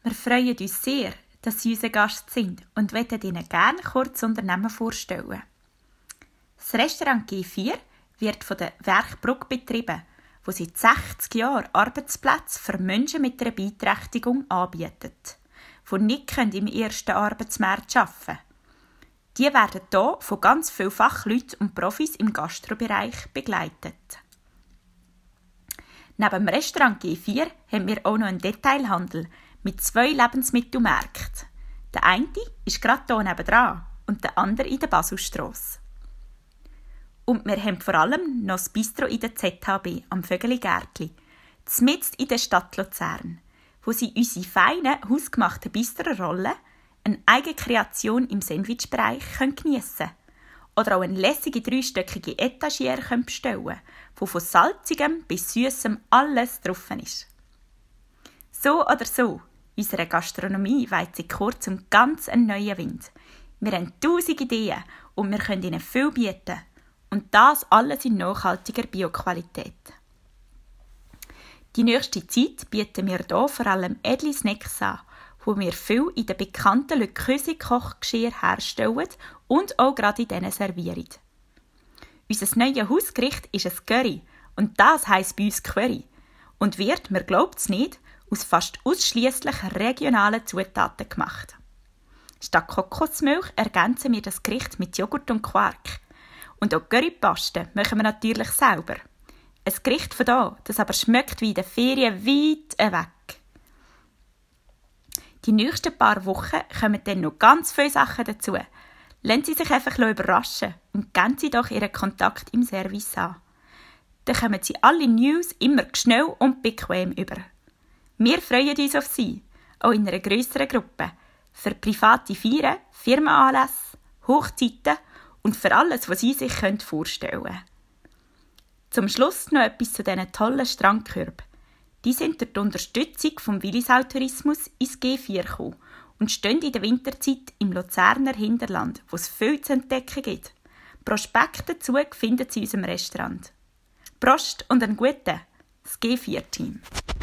Wir freuen uns sehr, dass Sie unser Gast sind und möchten Ihnen gerne kurz Unternehmen vorstellen. Das Restaurant G4 wird von der Werkbrugg betrieben, wo seit 60 Jahren Arbeitsplätze für Menschen mit einer Beeinträchtigung anbietet, die nicht im ersten Arbeitsmarkt arbeiten können. Die werden hier von ganz vielen Fachleuten und Profis im Gastrobereich begleitet. Neben dem Restaurant G4 haben wir auch noch einen Detailhandel mit 2 Lebensmittelmärkten. Der eine ist gerade hier nebenan und der andere in der Baselstrasse. Und wir haben vor allem noch das Bistro in der ZHB am Vögeli-Gärtli, mitten in der Stadt Luzern, wo Sie unsere feinen, hausgemachten Bistrorollen, eine eigene Kreation im Sandwichbereich geniessen können. Oder auch eine lässige 3-stöckige Etagiere bestellen können, wo von salzigem bis süßem alles drauf ist. So oder so, unsere Gastronomie weht seit kurzem ganz einen neuen Wind. Wir haben 1000 Ideen und wir können Ihnen viel bieten. Und das alles in nachhaltiger Bioqualität. Die nächste Zeit bieten wir hier vor allem edle Snacks an, wo wir viel in den bekannten Le Creuset Kochgeschirr herstellen und auch gerade in diesen servieren. Unser neues Hausgericht ist ein Curry und das heisst bei uns Curry und wird, man glaubt es nicht, aus fast ausschliesslich regionalen Zutaten gemacht. Statt Kokosmilch ergänzen wir das Gericht mit Joghurt und Quark. Und auch Currypaste machen wir natürlich selber. Ein Gericht von hier, das aber schmeckt wie in den Ferien weit weg. Die nächsten paar Wochen kommen dann noch ganz viele Sachen dazu. Lassen Sie sich einfach überraschen und geben Sie doch Ihren Kontakt im Service an. Dann kommen Sie alle News immer schnell und bequem über. Wir freuen uns auf Sie, auch in einer grösseren Gruppe, für private Feiern, Firmenanlässe, Hochzeiten und für alles, was Sie sich vorstellen können. Zum Schluss noch etwas zu diesen tollen Strandkörben. Die sind durch die Unterstützung vom Willisau-Tourismus ins G4 gekommen und stehen in der Winterzeit im Luzerner Hinterland, wo es viel zu entdecken gibt. Prospekte dazu finden Sie in unserem Restaurant. Prost und einen guten, das G4-Team.